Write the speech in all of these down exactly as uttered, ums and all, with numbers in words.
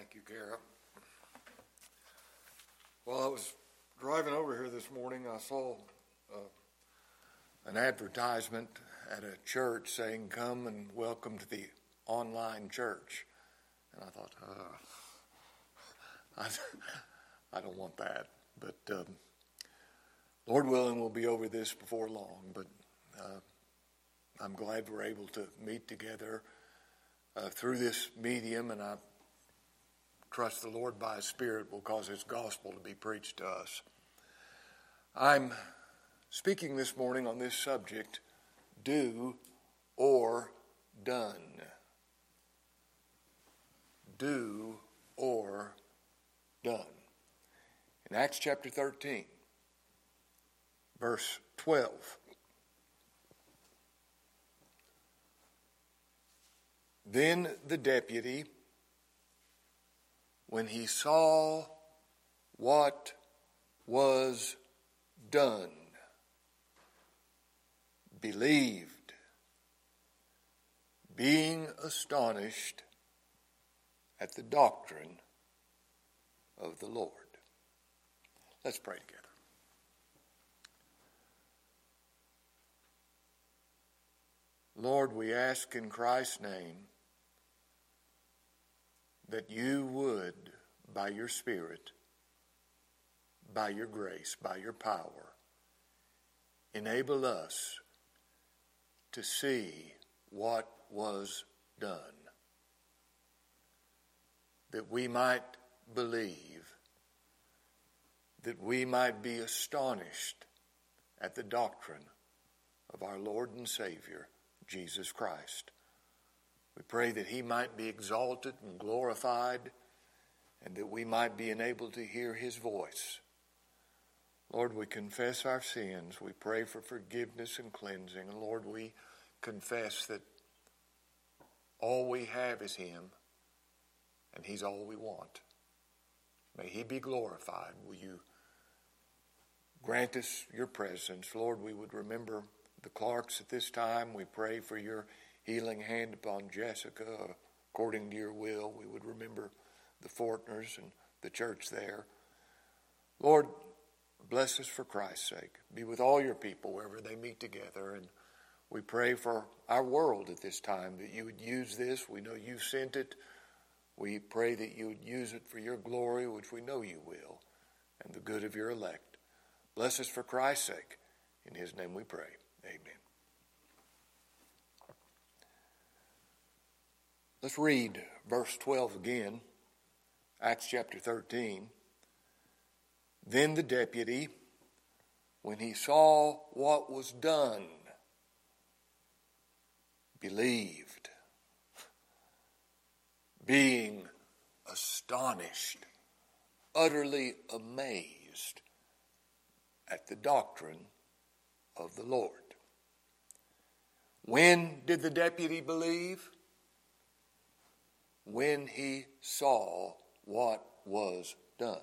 Thank you, Kara. While I was driving over here this morning, I saw uh, an advertisement at a church saying, "Come and welcome to the online church." And I thought, uh, I, I don't want that. But um, Lord willing, we'll be over this before long. But uh, I'm glad we're able to meet together uh, through this medium, and I trust the Lord by His Spirit will cause His gospel to be preached to us. I'm speaking this morning on this subject, do or done. Do or done. In Acts chapter thirteen, verse twelve. Then the deputy, when he saw what was done, believed, being astonished at the doctrine of the Lord. Let's pray together. Lord, we ask in Christ's name that you would, by your Spirit, by your grace, by your power, enable us to see what was done, that we might believe, that we might be astonished at the doctrine of our Lord and Savior, Jesus Christ. We pray that He might be exalted and glorified, and that we might be enabled to hear His voice. Lord, we confess our sins. We pray for forgiveness and cleansing. And Lord, we confess that all we have is Him, and He's all we want. May He be glorified. Will you grant us your presence? Lord, we would remember the Clarks at this time. We pray for your healing hand upon Jessica according to your will. We would remember the Fortners and the church there. Lord, bless us for Christ's sake. Be with all your people wherever they meet together. And we pray for our world at this time, that you would use this. We know you sent it. We pray that you would use it for your glory, which we know you will, and the good of your elect. Bless us for Christ's sake. In His name we pray. Amen. Let's read verse twelve again, Acts chapter thirteen. Then the deputy, when he saw what was done, believed, being astonished, utterly amazed at the doctrine of the Lord. When did the deputy believe? When he saw what was done.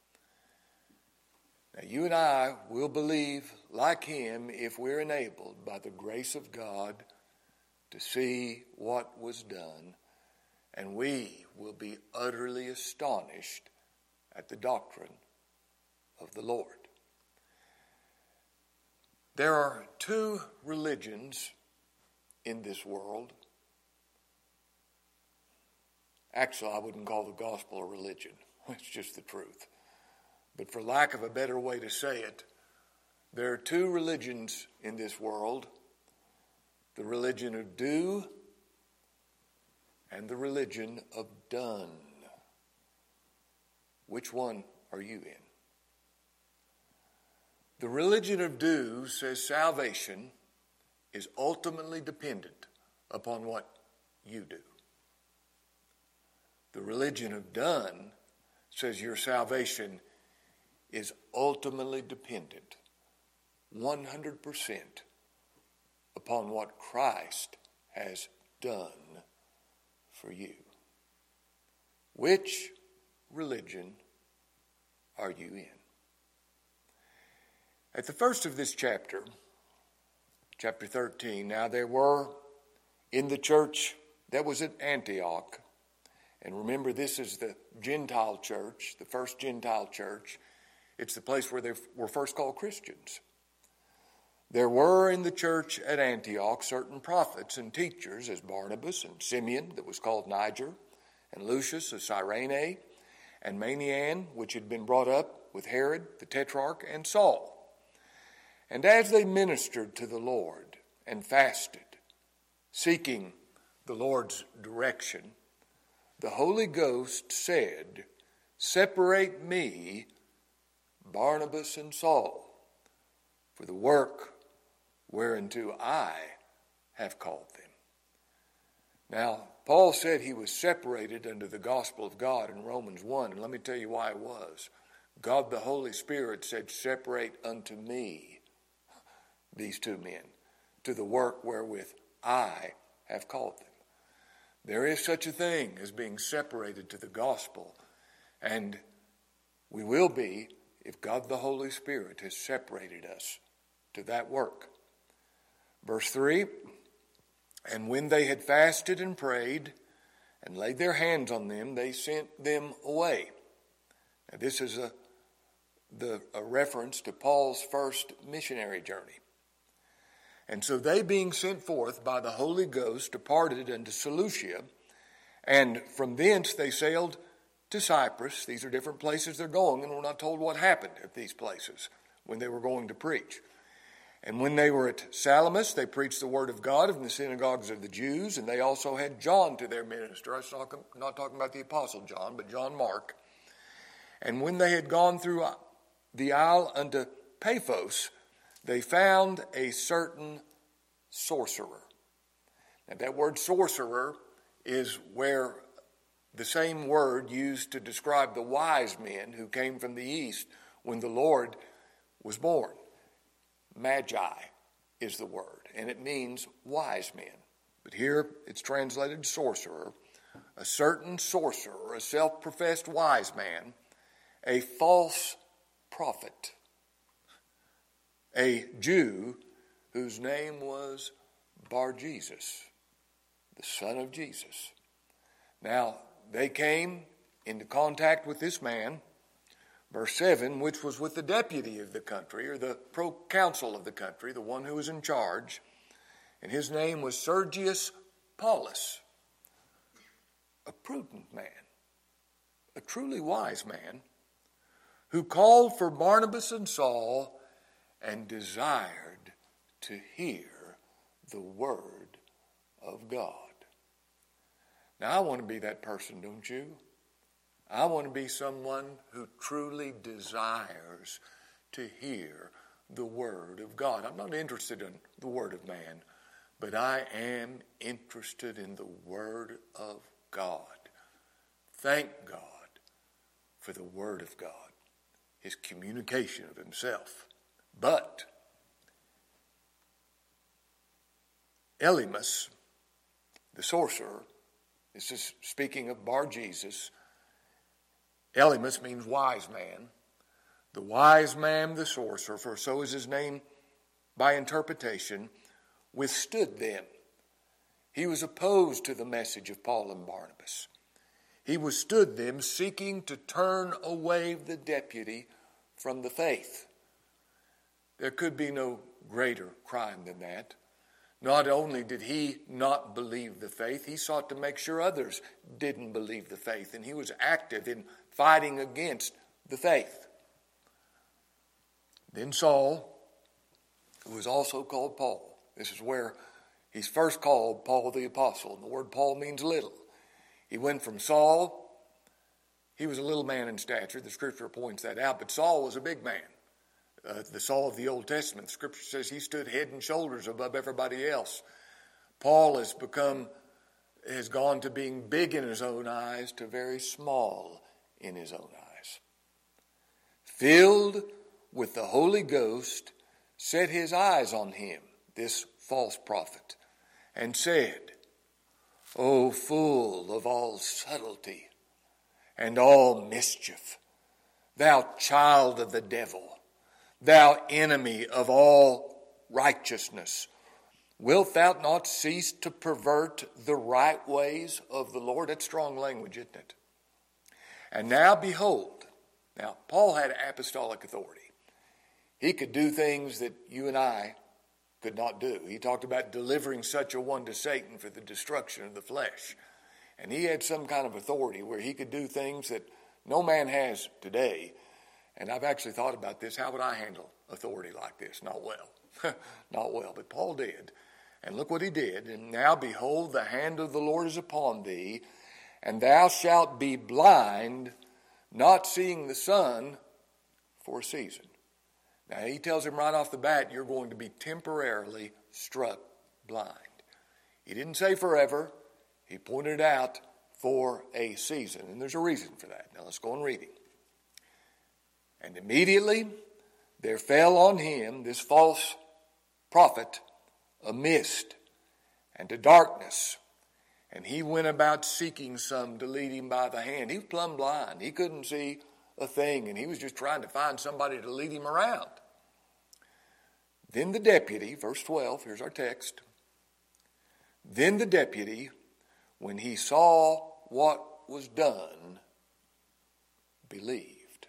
Now, you and I will believe like him if we're enabled by the grace of God to see what was done, and we will be utterly astonished at the doctrine of the Lord. There are two religions in this world. Actually, I wouldn't call the gospel a religion. It's just the truth. But for lack of a better way to say it, there are two religions in this world: the religion of do and the religion of done. Which one are you in? The religion of do says salvation is ultimately dependent upon what you do. The religion of done says your salvation is ultimately dependent one hundred percent upon what Christ has done for you. Which religion are you in? At the first of this chapter, chapter thirteen, now there were in the church that was at Antioch And remember, this is the Gentile church, the first Gentile church. It's the place where they were first called Christians. There were in the church at Antioch certain prophets and teachers, as Barnabas and Simeon, that was called Niger, and Lucius of Cyrene, and Manaen, which had been brought up with Herod the Tetrarch, and Saul. And as they ministered to the Lord and fasted, seeking the Lord's direction, the Holy Ghost said, "Separate me, Barnabas and Saul, for the work whereunto I have called them." Now, Paul said he was separated unto the gospel of God in Romans one, and let me tell you why it was. God the Holy Spirit said, "Separate unto me these two men to the work wherewith I have called them." There is such a thing as being separated to the gospel, and we will be if God the Holy Spirit has separated us to that work. Verse three, "And when they had fasted and prayed and laid their hands on them, they sent them away." Now this is a, the, a reference to Paul's first missionary journey. "And so they, being sent forth by the Holy Ghost, departed unto Seleucia, and from thence they sailed to Cyprus." These are different places they're going, and we're not told what happened at these places when they were going to preach. "And when they were at Salamis, they preached the word of God in the synagogues of the Jews, and they also had John to their minister." I'm not, not talking about the Apostle John, but John Mark. "And when they had gone through the isle unto Paphos, they found a certain sorcerer." Now that word sorcerer is where the same word used to describe the wise men who came from the east when the Lord was born. Magi is the word, and it means wise men. But here it's translated sorcerer. A certain sorcerer, a self-professed wise man, a false prophet, a Jew whose name was Bar-Jesus, the son of Jesus. Now, they came into contact with this man, verse seven, which was with the deputy of the country, or the proconsul of the country, the one who was in charge, and his name was Sergius Paulus, a prudent man, a truly wise man, who called for Barnabas and Saul and desired to hear the word of God. Now, I want to be that person, don't you? I want to be someone who truly desires to hear the word of God. I'm not interested in the word of man, but I am interested in the word of God. Thank God for the word of God, his communication of himself. But Elymas, the sorcerer, this is speaking of Bar-Jesus. Elymas means wise man. The wise man, the sorcerer, for so is his name by interpretation, withstood them. He was opposed to the message of Paul and Barnabas. He withstood them, seeking to turn away the deputy from the faith. There could be no greater crime than that. Not only did he not believe the faith, he sought to make sure others didn't believe the faith, and he was active in fighting against the faith. Then Saul, who was also called Paul, this is where he's first called Paul the Apostle, and the word Paul means little. He went from Saul, he was a little man in stature, the scripture points that out, but Saul was a big man. Uh, the Saul of the Old Testament, the scripture says he stood head and shoulders above everybody else. Paul has become, has gone to being big in his own eyes to very small in his own eyes. Filled with the Holy Ghost, set his eyes on him, this false prophet, and said, "O full of all subtlety and all mischief, thou child of the devil, thou enemy of all righteousness, Wilt thou not cease to pervert the right ways of the Lord? That's strong language, isn't it? And now behold, now Paul had apostolic authority. He could do things that you and I could not do. He talked about delivering such a one to Satan for the destruction of the flesh. And he had some kind of authority where he could do things that no man has today. And I've actually thought about this. How would I handle authority like this? Not well. Not well. But Paul did. And look what he did. And now behold, the hand of the Lord is upon thee, and thou shalt be blind, not seeing the sun for a season. Now he tells him right off the bat, you're going to be temporarily struck blind. He didn't say forever. He pointed out for a season. And there's a reason for that. Now let's go on reading. And immediately there fell on him, this false prophet, a mist and a darkness. And he went about seeking some to lead him by the hand. He was plumb blind. He couldn't see a thing, and he was just trying to find somebody to lead him around. Then the deputy, verse twelve, here's our text. Then the deputy, when he saw what was done, believed,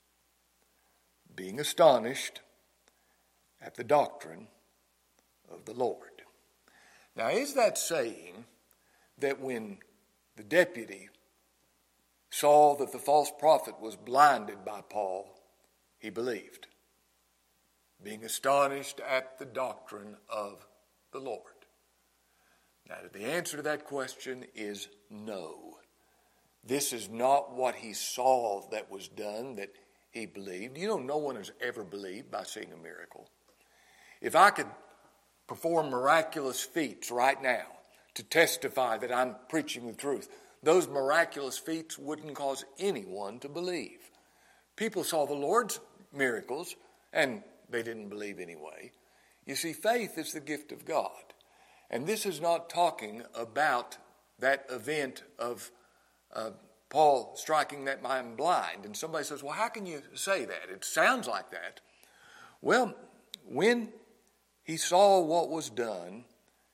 being astonished at the doctrine of the Lord. Now, is that saying that when the deputy saw that the false prophet was blinded by Paul, he believed, being astonished at the doctrine of the Lord? Now, the answer to that question is no. This is not what he saw that was done that he believed. You know, no one has ever believed by seeing a miracle. If I could perform miraculous feats right now to testify that I'm preaching the truth, those miraculous feats wouldn't cause anyone to believe. People saw the Lord's miracles, and they didn't believe anyway. You see, faith is the gift of God. And this is not talking about that event of uh, Paul striking that man blind. And somebody says, well, how can you say that? It sounds like that. Well, when he saw what was done,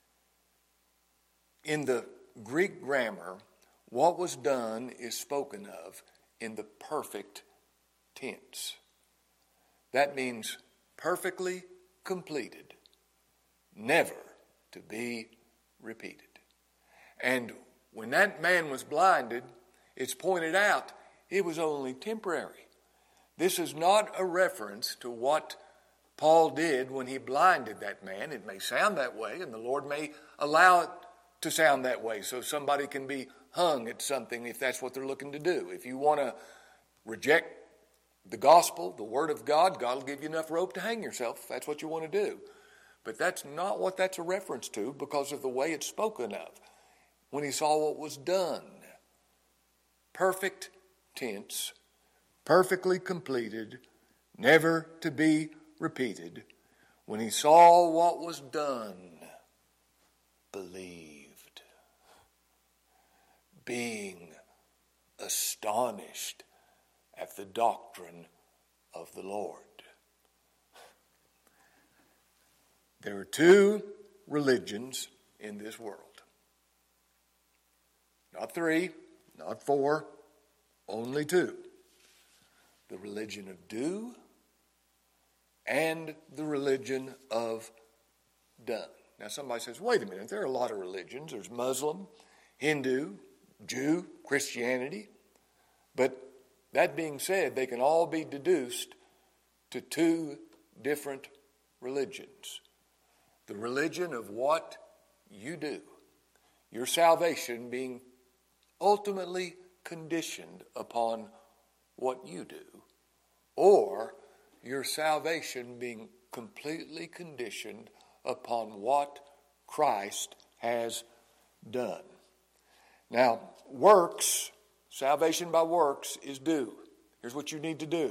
in the Greek grammar, what was done is spoken of in the perfect tense. That means perfectly completed, never to be repeated. And when that man was blinded, it's pointed out it was only temporary. This is not a reference to what Paul did when he blinded that man. It may sound that way, and the Lord may allow it to sound that way so somebody can be hung at something if that's what they're looking to do. If you want to reject the gospel, the word of God, God will give you enough rope to hang yourself if that's what you want to do. But that's not what that's a reference to because of the way it's spoken of. When he saw what was done, perfect tense, perfectly completed, never to be repeated. When he saw what was done, believed, being astonished at the doctrine of the Lord. There are two religions in this world. Not three, not four, only two. The religion of do and the religion of done. Now somebody says, wait a minute, there are a lot of religions. There's Muslim, Hindu, Jew, Christianity. But that being said, they can all be deduced to two different religions. The religion of what you do. Your salvation being ultimately conditioned upon what you do. Or your salvation being completely conditioned upon what Christ has done. Now, works, salvation by works is do. Here's what you need to do.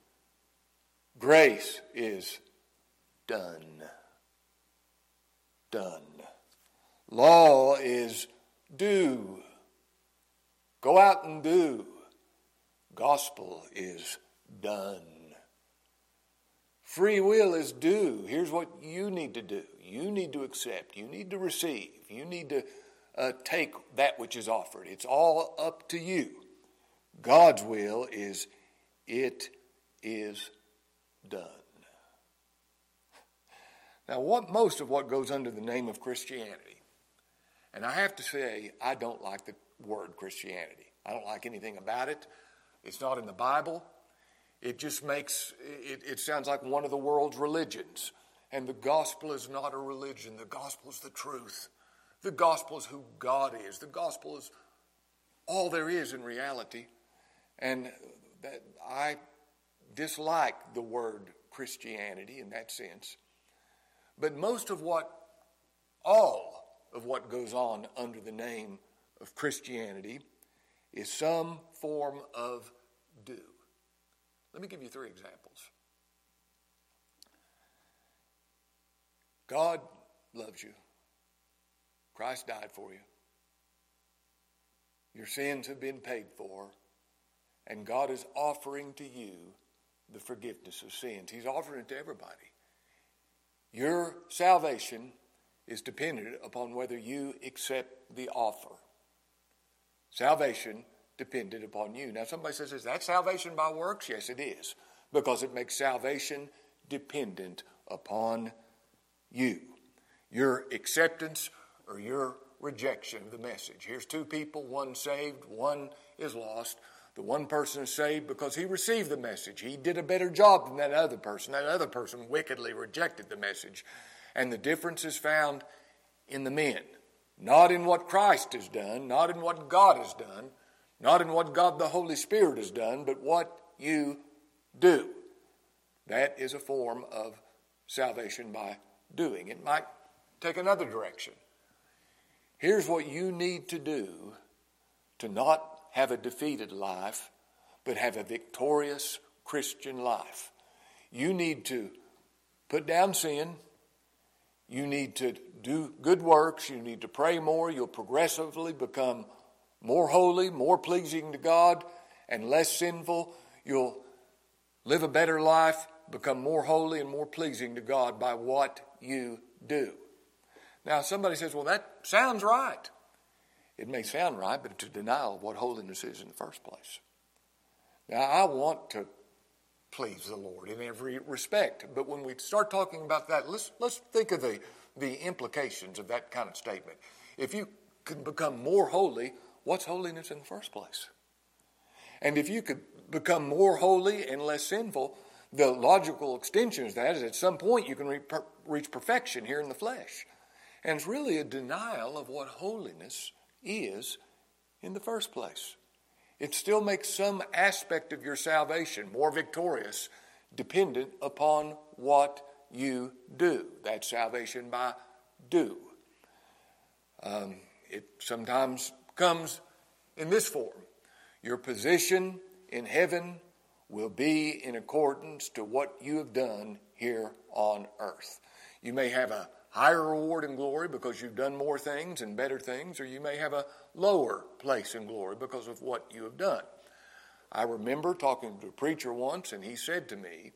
Grace is done. Done. Law is do. Go out and do. Gospel is done. Free will is do. Here's what you need to do. You need to accept. You need to receive. You need to uh, take that which is offered. It's all up to you. God's will is, it is done. Now, what most of what goes under the name of Christianity, and I have to say, I don't like the word Christianity. I don't like anything about it. It's not in the Bible. It just makes, it, it sounds like one of the world's religions. And the gospel is not a religion. The gospel is the truth. The gospel is who God is. The gospel is all there is in reality. And that I dislike the word Christianity in that sense. But most of what, all of what goes on under the name of Christianity is some form of do. Let me give you three examples. God loves you. Christ died for you. Your sins have been paid for. And God is offering to you the forgiveness of sins. He's offering it to everybody. Your salvation is dependent upon whether you accept the offer. Salvation depended upon you. Now somebody says, is that salvation by works? Yes, it is. Because it makes salvation dependent upon you. Your acceptance or your rejection of the message. Here's two people, one saved, one is lost. The one person is saved because he received the message. He did a better job than that other person. That other person wickedly rejected the message. And the difference is found in the men. Not in what Christ has done, not in what God has done, not in what God the Holy Spirit has done, but what you do. That is a form of salvation by doing. It might take another direction. Here's what you need to do to not have a defeated life, but have a victorious Christian life. You need to put down sin. You need to do good works. You need to pray more. You'll progressively become more holy, more pleasing to God, and less sinful. You'll live a better life, become more holy and more pleasing to God by what you do. Now, somebody says, well, that sounds right. It may sound right, but it's a denial of what holiness is in the first place. Now, I want to please the Lord in every respect, but when we start talking about that, let's let's think of the, the implications of that kind of statement. If you can become more holy, what's holiness in the first place? And if you could become more holy and less sinful, the logical extension of that is at some point you can re- per- reach perfection here in the flesh. And it's really a denial of what holiness is in the first place. It still makes some aspect of your salvation more victorious, dependent upon what you do. That's salvation by do. Um, it sometimes comes in this form. Your position in heaven will be in accordance to what you have done here on earth. You may have a higher reward in glory because you've done more things and better things, or you may have a lower place in glory because of what you have done. I remember talking to a preacher once, and he said to me,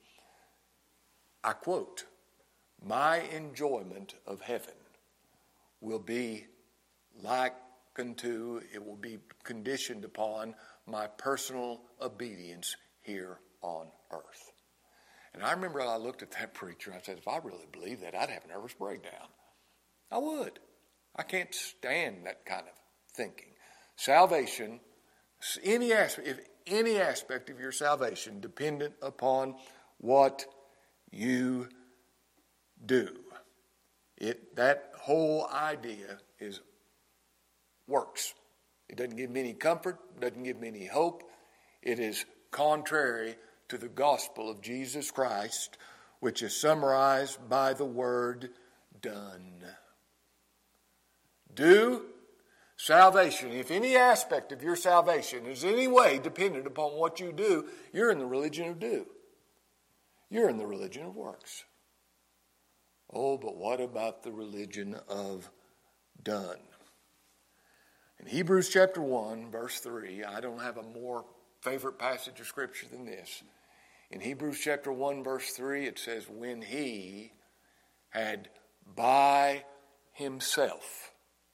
I quote, "My enjoyment of heaven will be like unto, it will be conditioned upon my personal obedience here on earth." And I remember I looked at that preacher and I said, if I really believed that, I'd have a nervous breakdown. I would. I can't stand that kind of thinking. Salvation, any aspect, if any aspect of your salvation dependent upon what you do. It that whole idea is works. It doesn't give me any comfort, doesn't give me any hope. It is contrary to the gospel of Jesus Christ, which is summarized by the word done. Do salvation. If any aspect of your salvation is in any way dependent upon what you do, you're in the religion of do. You're in the religion of works. Oh, but what about the religion of done? In Hebrews chapter one, verse three, I don't have a more favorite passage of Scripture than this. In Hebrews chapter one, verse three, it says, when he had by himself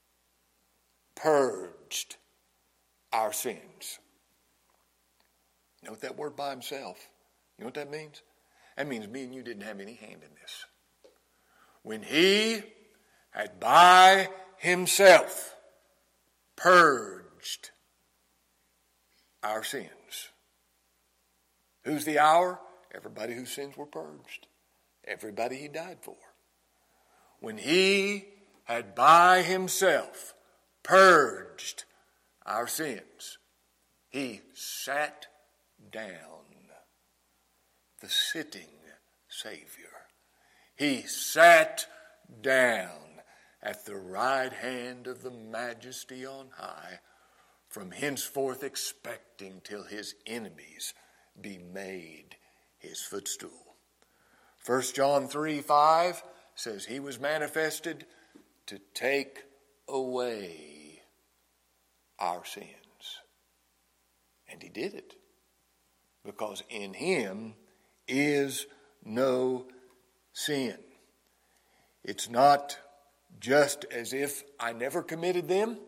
purged our sins. You know what that word by himself? You know what that means? That means me and you didn't have any hand in this. When he had by himself purged our sins. Who's the our? Everybody whose sins were purged. Everybody he died for. When he had by himself purged our sins, he sat down, the sitting Savior. He sat down at the right hand of the Majesty on high, from henceforth expecting till his enemies be made his footstool. First John three five says he was manifested to take away our sins. And he did it, because in him is no sin. It's not just as if I never committed them.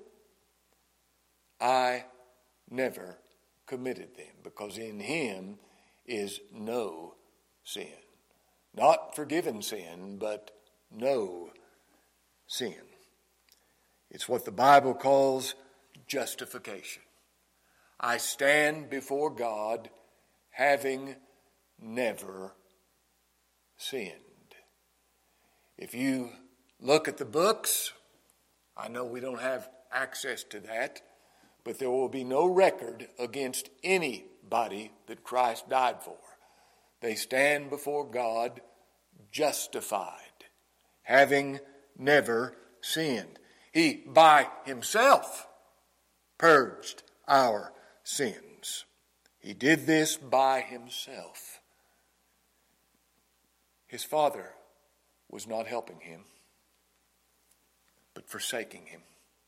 I never committed them, because in him is no sin. Not forgiven sin, but no sin. It's what the Bible calls justification. I stand before God having never sinned. If you look at the books, I know we don't have access to that, but there will be no record against anybody that Christ died for. They stand before God justified, having never sinned. He, by himself, purged our sins. He did this by himself. His Father was not helping him, but forsaking him.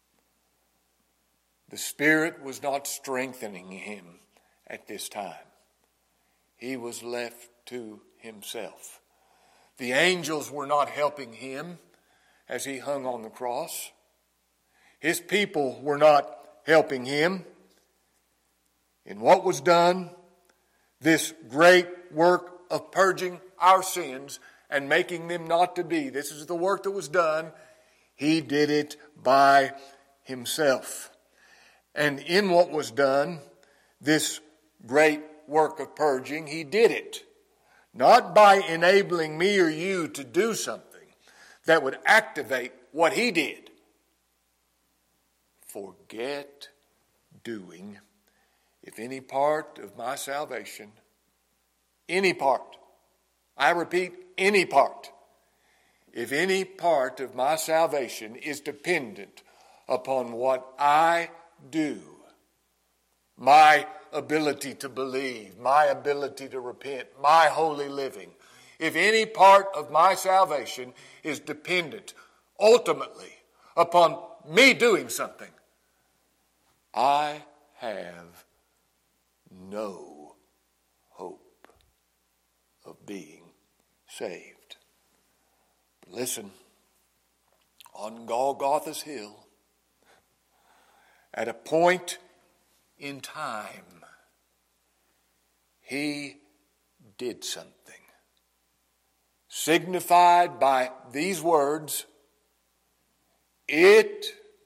The Spirit was not strengthening him at this time. He was left to himself. The angels were not helping him as he hung on the cross. His people were not helping him. In what was done, this great work of purging our sins and making them not to be, this is the work that was done. He did it by himself. And in what was done, this great work of purging, he did it not by enabling me or you to do something that would activate what he did. Forget doing. If any part of my salvation, any part, I repeat, any part, if any part of my salvation is dependent upon what I do, my ability to believe, my ability to repent, my holy living, if any part of my salvation is dependent ultimately upon me doing something, I have no hope of being saved. But listen, on Golgotha's hill, at a point in time, he did something, signified by these words, "It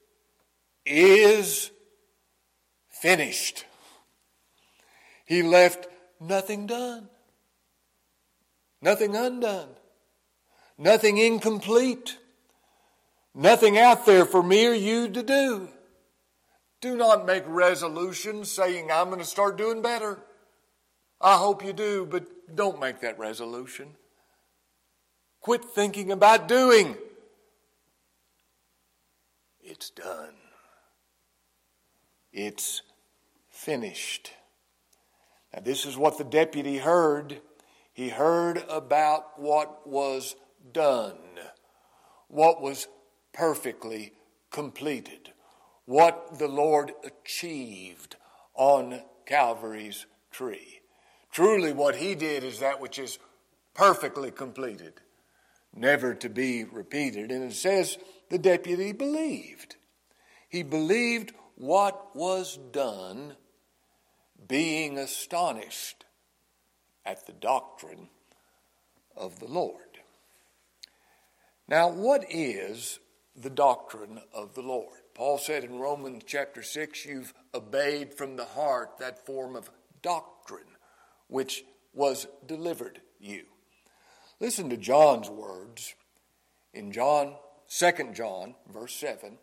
is finished." He left nothing done, nothing undone, nothing incomplete, nothing out there for me or you to do. Do not make resolutions saying, I'm going to start doing better. I hope you do, but don't make that resolution. Quit thinking about doing. It's done. It's finished. Now, this is what the deputy heard. He heard about what was done, what was perfectly completed, what the Lord achieved on Calvary's tree. Truly what he did is that which is perfectly completed, never to be repeated. And it says the deputy believed. He believed what was done, being astonished at the doctrine of the Lord. Now, what is the doctrine of the Lord? Paul said in Romans chapter six, you've obeyed from the heart that form of doctrine which was delivered you. Listen to John's words in John, Second John, verse seven.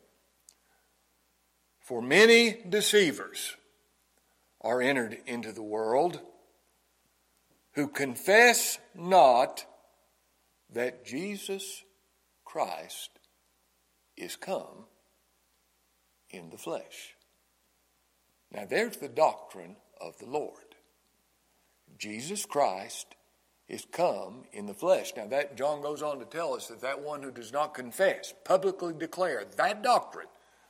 For many deceivers are entered into the world who confess not that Jesus Christ is come in the flesh. Now there's the doctrine of the Lord. Jesus Christ is come in the flesh. Now that John goes on to tell us that that one who does not confess, publicly declare that doctrine,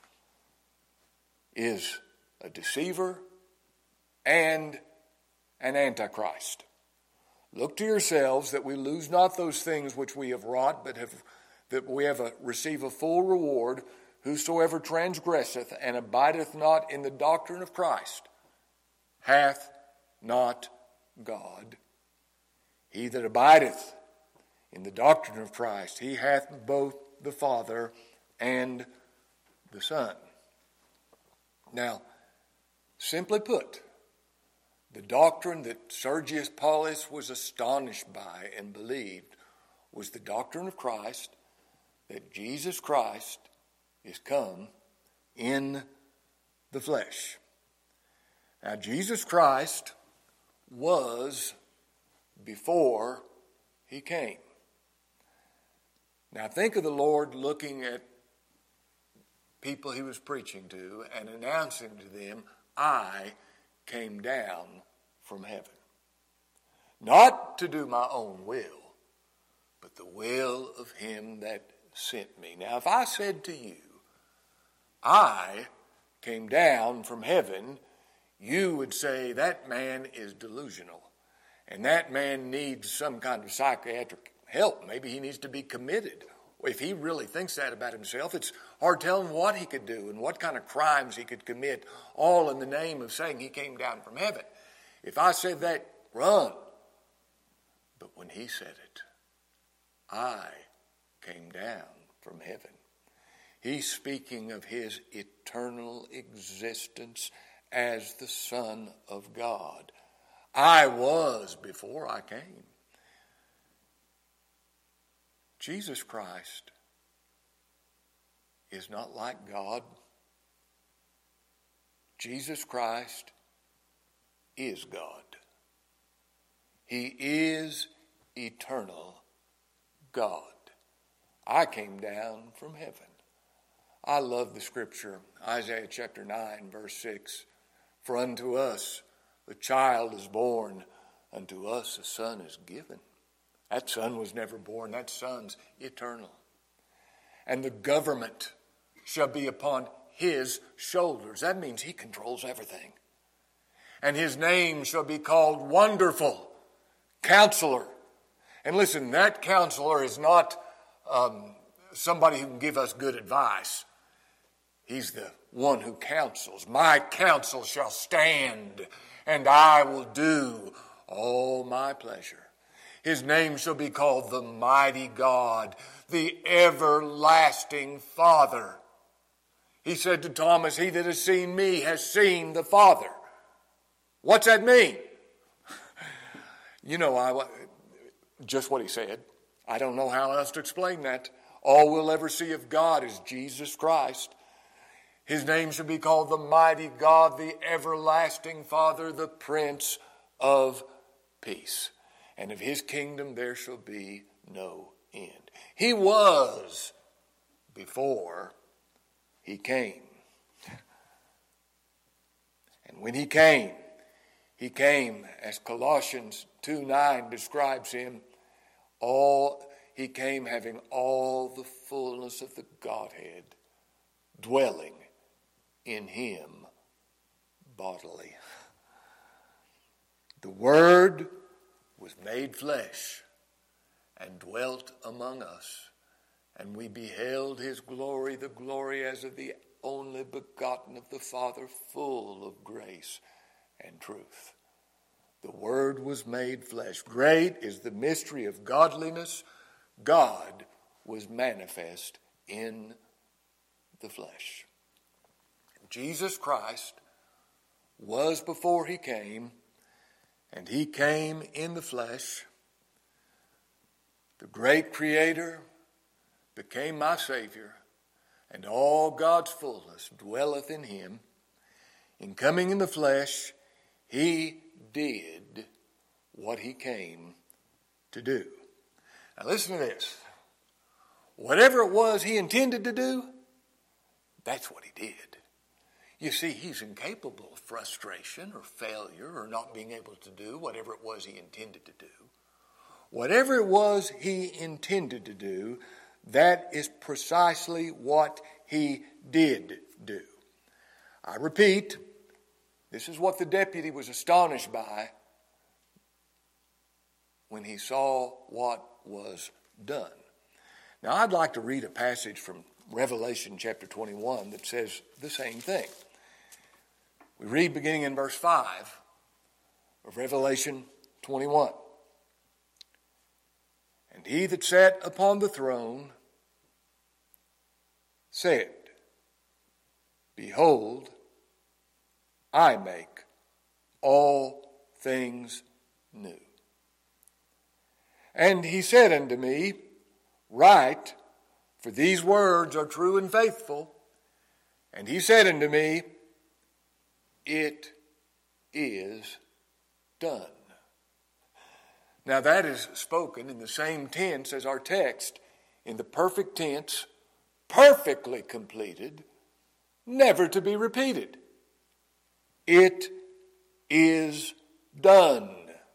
is a deceiver and an antichrist. Look to yourselves that we lose not those things which we have wrought, but have that we have a, receive a full reward. Whosoever transgresseth and abideth not in the doctrine of Christ hath not God. He that abideth in the doctrine of Christ, he hath both the Father and the Son. Now, simply put, the doctrine that Sergius Paulus was astonished by and believed was the doctrine of Christ, that Jesus Christ is come in the flesh. Now, Jesus Christ was before he came. Now, think of the Lord looking at people he was preaching to and announcing to them, I came down from heaven. Not to do my own will, but the will of him that sent me. Now, if I said to you, I came down from heaven, you would say that man is delusional. And that man needs some kind of psychiatric help. Maybe he needs to be committed. If he really thinks that about himself, it's hard telling what he could do and what kind of crimes he could commit, all in the name of saying he came down from heaven. If I said that, run. But when he said it, I came down from heaven. He's speaking of his eternal existence as the Son of God. I was before I came. Jesus Christ is not like God. Jesus Christ is God. He is eternal God. I came down from heaven. I love the scripture, Isaiah chapter nine, verse six. For unto us a child is born, unto us a son is given. That son was never born. That son's eternal. And the government shall be upon his shoulders. That means he controls everything. And his name shall be called Wonderful Counselor. And listen, that counselor is not um, somebody who can give us good advice. He's the one who counsels. My counsel shall stand, and I will do all my pleasure. His name shall be called the Mighty God, the Everlasting Father. He said to Thomas, he that has seen me has seen the Father. What's that mean? You know, I, just what he said. I don't know how else to explain that. All we'll ever see of God is Jesus Christ. His name shall be called the Mighty God, the Everlasting Father, the Prince of Peace. And of his kingdom there shall be no end. He was before he came. And when he came, he came, as Colossians two nine describes him, all he came having all the fullness of the Godhead, dwelling in him bodily. The Word was made flesh and dwelt among us, and we beheld his glory, the glory as of the only begotten of the Father, full of grace and truth. The Word was made flesh. Great is the mystery of godliness. God was manifest in the flesh. Jesus Christ was before he came, and he came in the flesh. The great Creator became my Savior, and all God's fullness dwelleth in him. In coming in the flesh, he did what he came to do. Now listen to this. Whatever it was he intended to do, that's what he did. You see, he's incapable of frustration or failure or not being able to do whatever it was he intended to do. Whatever it was he intended to do, that is precisely what he did do. I repeat, this is what the deputy was astonished by when he saw what was done. Now, I'd like to read a passage from Revelation chapter twenty-one that says the same thing. We read beginning in verse five of Revelation twenty-one. And he that sat upon the throne said, Behold, I make all things new. And he said unto me, Write, for these words are true and faithful. And he said unto me, It is done. Now that is spoken in the same tense as our text, in the perfect tense, perfectly completed, never to be repeated. It is done.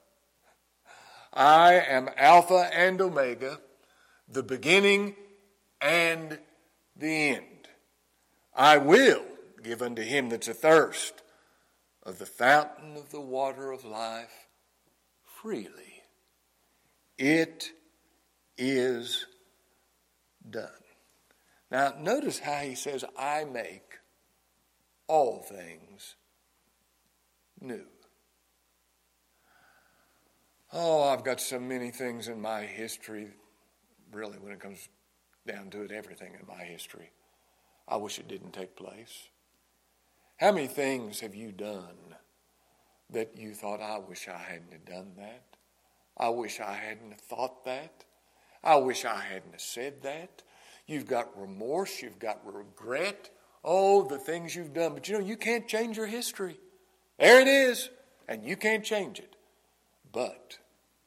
I am Alpha and Omega, the beginning and the end. I will give unto him that's athirst of the fountain of the water of life freely. It is done. Now, notice how he says, I make all things new. Oh, I've got so many things in my history, really, when it comes down to it, everything in my history. I wish it didn't take place. How many things have you done that you thought, I wish I hadn't have done that? I wish I hadn't have thought that. I wish I hadn't have said that. You've got remorse. You've got regret. Oh, the things you've done. But you know, you can't change your history. There it is. And you can't change it. But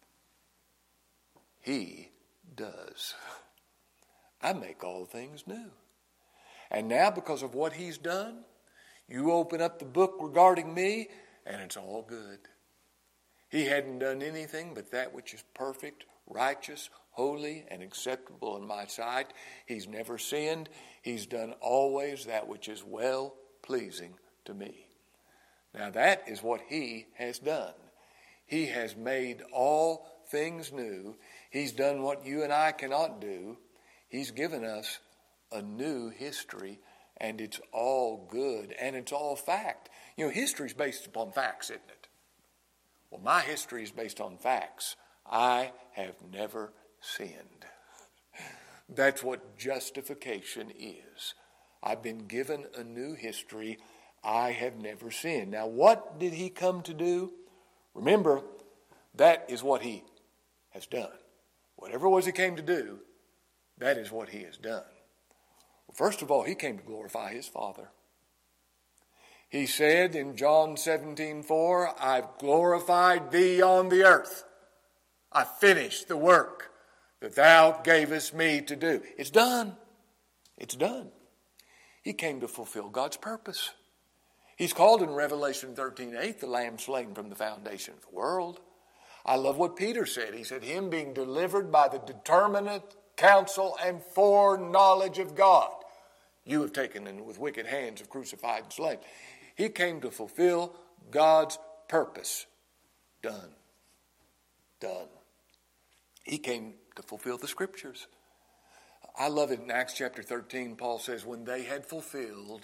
he does. I make all things new. And now, because of what he's done, you open up the book regarding me, and it's all good. He hadn't done anything but that which is perfect, righteous, holy, and acceptable in my sight. He's never sinned. He's done always that which is well-pleasing to me. Now that is what he has done. He has made all things new. He's done what you and I cannot do. He's given us a new history, and it's all good, and it's all fact. You know, history is based upon facts, isn't it? Well, my history is based on facts. I have never sinned. That's what justification is. I've been given a new history. I have never sinned. Now, what did he come to do? Remember, that is what he has done. Whatever it was he came to do, that is what he has done. Well, first of all, he came to glorify his Father. He said in John seventeen four, I've glorified thee on the earth. I finished the work that thou gavest me to do. It's done. It's done. He came to fulfill God's purpose. He's called in Revelation thirteen eight the Lamb slain from the foundation of the world. I love what Peter said. He said, him being delivered by the determinate counsel and foreknowledge of God, you have taken and with wicked hands have crucified and slain. He came to fulfill God's purpose. Done. Done. He came to fulfill the Scriptures. I love it in Acts chapter thirteen. Paul says, when they had fulfilled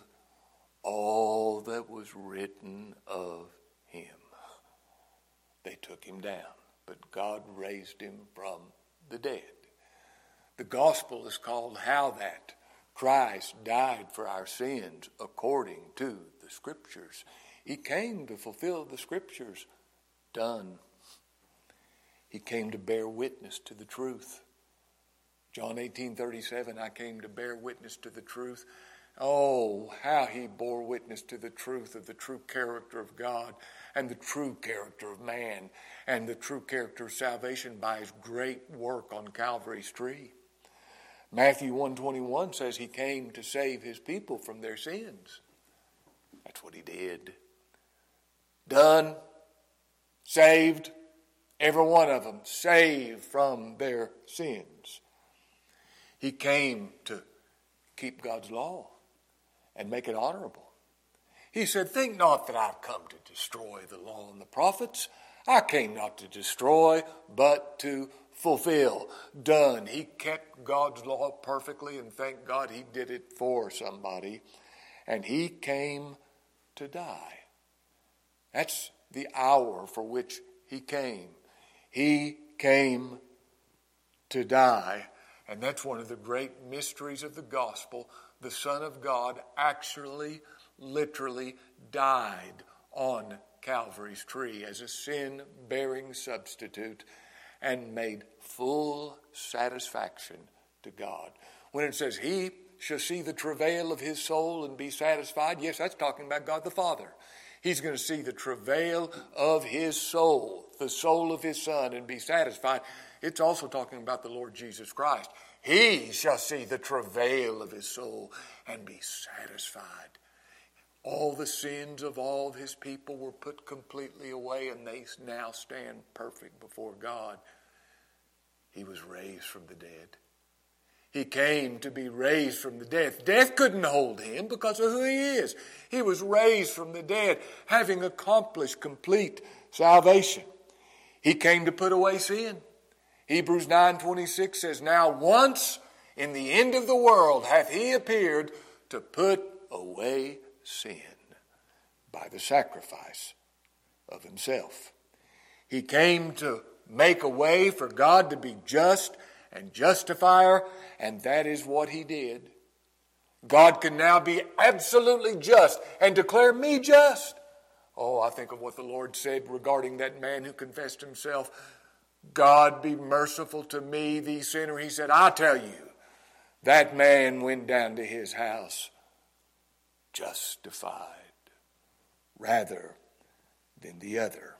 all that was written of him, they took him down. But God raised him from the dead. The gospel is called how that Christ died for our sins according to the Scriptures. He came to fulfill the Scriptures. Done. He came to bear witness to the truth. John eighteen thirty-seven, I came to bear witness to the truth. Oh, how he bore witness to the truth of the true character of God and the true character of man and the true character of salvation by his great work on Calvary's tree. Matthew one twenty-one says he came to save his people from their sins. That's what he did. Done. Saved. Every one of them saved from their sins. He came to keep God's law and make it honorable. He said, think not that I've come to destroy the law and the prophets. I came not to destroy, but to fulfill. Done. He kept God's law perfectly, and thank God he did it for somebody. And he came to die. That's the hour for which he came. He came to die. And that's one of the great mysteries of the gospel. The Son of God actually, literally died on Calvary's tree as a sin-bearing substitute and made full satisfaction to God. When it says, he shall see the travail of his soul and be satisfied, yes, that's talking about God the Father. He's going to see the travail of his soul, the soul of his Son, and be satisfied. It's also talking about the Lord Jesus Christ. He shall see the travail of his soul and be satisfied. All the sins of all of his people were put completely away, and they now stand perfect before God. He was raised from the dead. He came to be raised from the dead. Death couldn't hold him because of who he is. He was raised from the dead, having accomplished complete salvation. He came to put away sin. Hebrews nine twenty-six says, now once in the end of the world hath he appeared to put away sin by the sacrifice of himself. He came to make a way for God to be just and justifier, and that is what he did. God can now be absolutely just and declare me just. Oh, I think of what the Lord said regarding that man who confessed himself, God be merciful to me, the sinner. He said, I tell you, that man went down to his house justified rather than the other.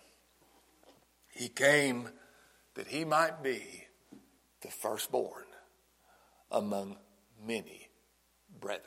He came that he might be the firstborn among many brethren.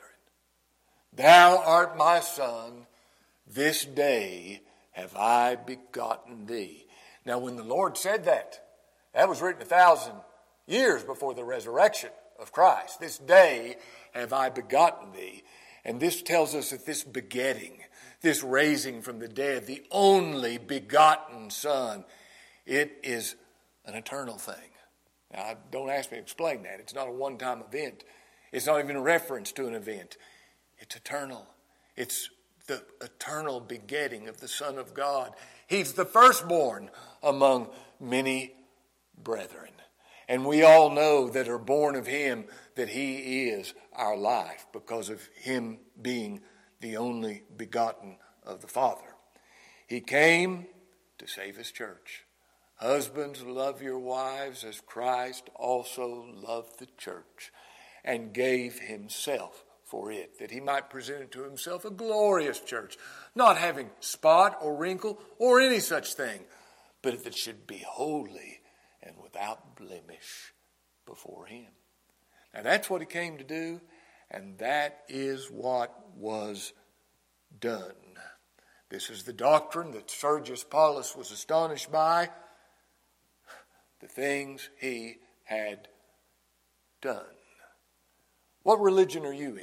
Thou art my son, this day have I begotten thee. Now when the Lord said that, that was written a thousand years before the resurrection of Christ. This day have I begotten thee. And this tells us that this begetting, this raising from the dead, the only begotten Son, it is an eternal thing. Now, don't ask me to explain that. It's not a one-time event. It's not even a reference to an event. It's eternal. It's the eternal begetting of the Son of God. He's the firstborn among many brethren. And we all know that are born of him that he is our life because of him being the only begotten of the Father. He came to save his church. Husbands, love your wives as Christ also loved the church and gave himself for it, that he might present it to himself a glorious church, not having spot or wrinkle or any such thing, but that it should be holy and without blemish before him. Now that's what he came to do, and that is what was done. This is the doctrine that Sergius Paulus was astonished by, the things he had done. What religion are you in?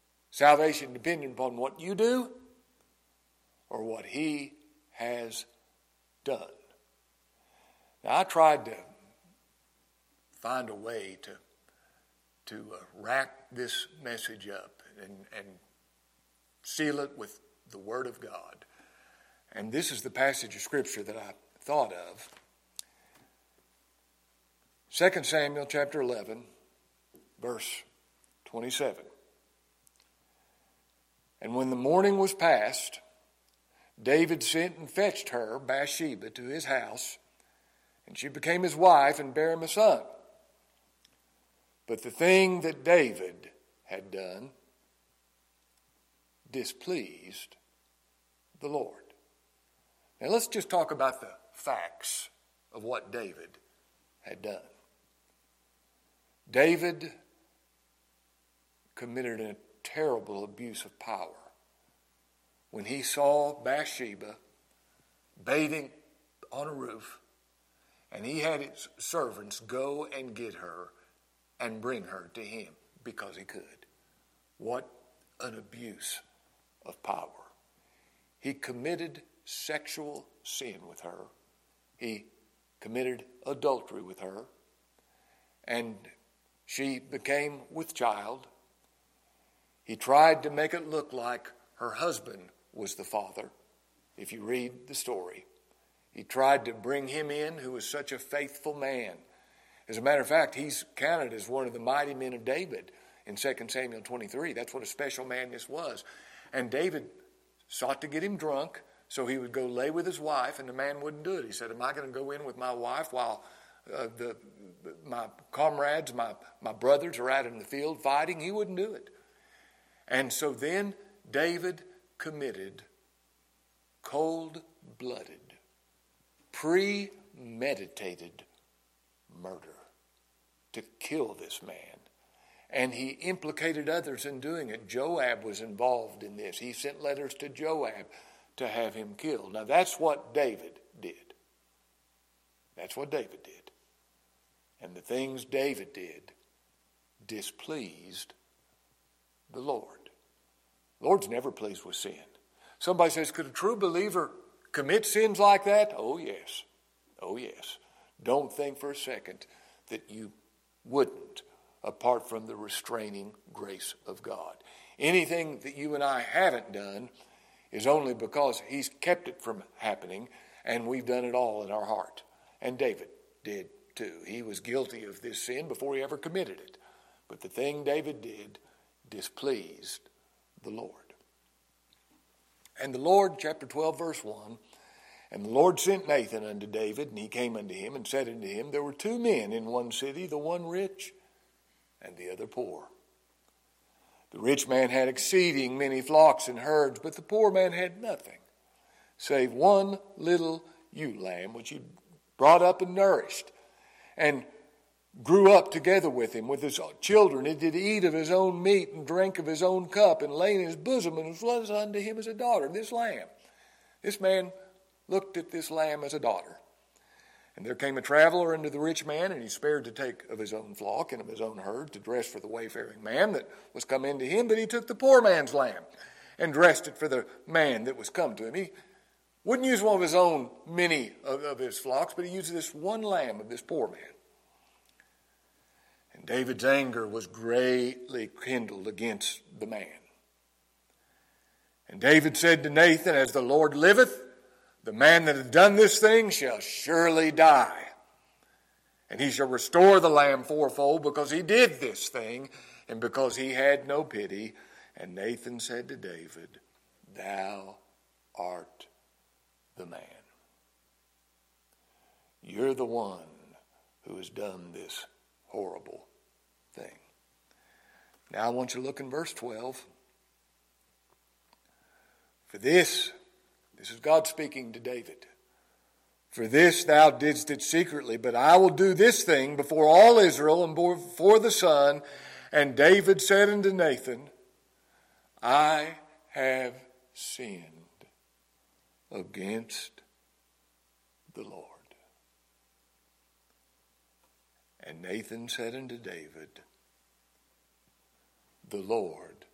Salvation dependent upon what you do or what he has done. Now, I tried to find a way to, to uh, rack this message up and, and seal it with the Word of God. And this is the passage of Scripture that I thought of. Second Samuel chapter eleven, verse twenty-seven. And when the morning was past, David sent and fetched her, Bathsheba, to his house, and she became his wife and bare him a son. But the thing that David had done displeased the Lord. Now let's just talk about the facts of what David had done. David committed a terrible abuse of power when he saw Bathsheba bathing on a roof, and he had his servants go and get her and bring her to him because he could. What an abuse of power. He committed sexual sin with her. He committed adultery with her, and she became with child. He tried to make it look like her husband was the father. If you read the story, he tried to bring him in, who was such a faithful man. As a matter of fact, he's counted as one of the mighty men of David in Second Samuel twenty-three. That's what a special man this was. And David sought to get him drunk so he would go lay with his wife, and the man wouldn't do it. He said, am I going to go in with my wife while uh, the, my comrades, my, my brothers are out in the field fighting? He wouldn't do it. And so then David committed cold-blooded, premeditated murder to kill this man. And he implicated others in doing it. Joab was involved in this. He sent letters to Joab to have him killed. Now that's what David did. That's what David did. And the things David did displeased the Lord. The Lord's never pleased with sin. Somebody says, could a true believer commit sins like that? Oh, yes. Oh, yes. Don't think for a second that you wouldn't, apart from the restraining grace of God. Anything that you and I haven't done is only because he's kept it from happening, and we've done it all in our heart. And David did too. He was guilty of this sin before he ever committed it. But the thing David did displeased the Lord. And the Lord, chapter twelve, verse one, and the Lord sent Nathan unto David, and he came unto him and said unto him, there were two men in one city, the one rich and the other poor. The rich man had exceeding many flocks and herds, but the poor man had nothing, save one little ewe lamb, which he brought up and nourished, and grew up together with him, with his children. It did eat of his own meat and drank of his own cup, and lay in his bosom, and was unto him as a daughter. This lamb, this man looked at this lamb as a daughter. And there came a traveler unto the rich man, and he spared to take of his own flock and of his own herd to dress for the wayfaring man that was come into him. But he took the poor man's lamb and dressed it for the man that was come to him. He wouldn't use one of his own many of, of his flocks, but he used this one lamb of this poor man. And David's anger was greatly kindled against the man. And David said to Nathan, as the Lord liveth, the man that hath done this thing shall surely die. And he shall restore the lamb fourfold, because he did this thing, and because he had no pity. And Nathan said to David, thou art the man. You're the one who has done this horrible thing. Now I want you to look in verse twelve. For this, this is God speaking to David. For this thou didst it secretly, but I will do this thing before all Israel and before the sun. And David said unto Nathan, I have sinned against the Lord. And Nathan said unto David, the Lord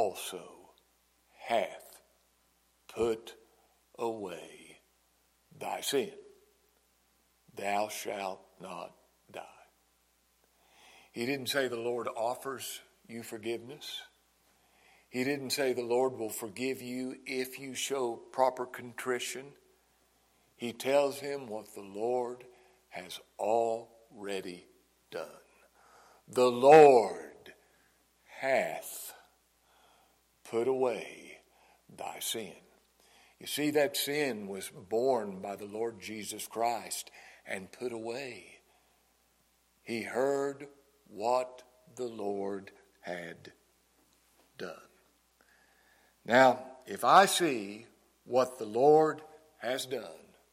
also hath put away thy thy sin. Thou shalt not die. He didn't say the Lord offers you forgiveness. He didn't say the Lord will forgive you if you show proper contrition. He tells him what the Lord has already done. The Lord hath put away thy sin. You see, that sin was borne by the Lord Jesus Christ and put away. He heard what the Lord had done. Now, if I see what the Lord has done,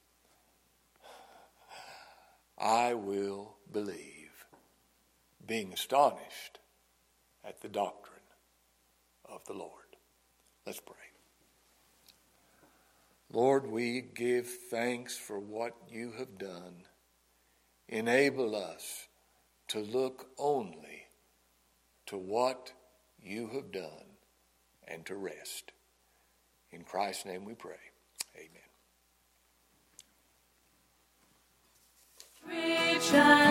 I will believe, being astonished at the doctrine of the Lord. Let's pray. Lord, we give thanks for what you have done. Enable us to look only to what you have done and to rest. In Christ's name we pray. Amen. Reach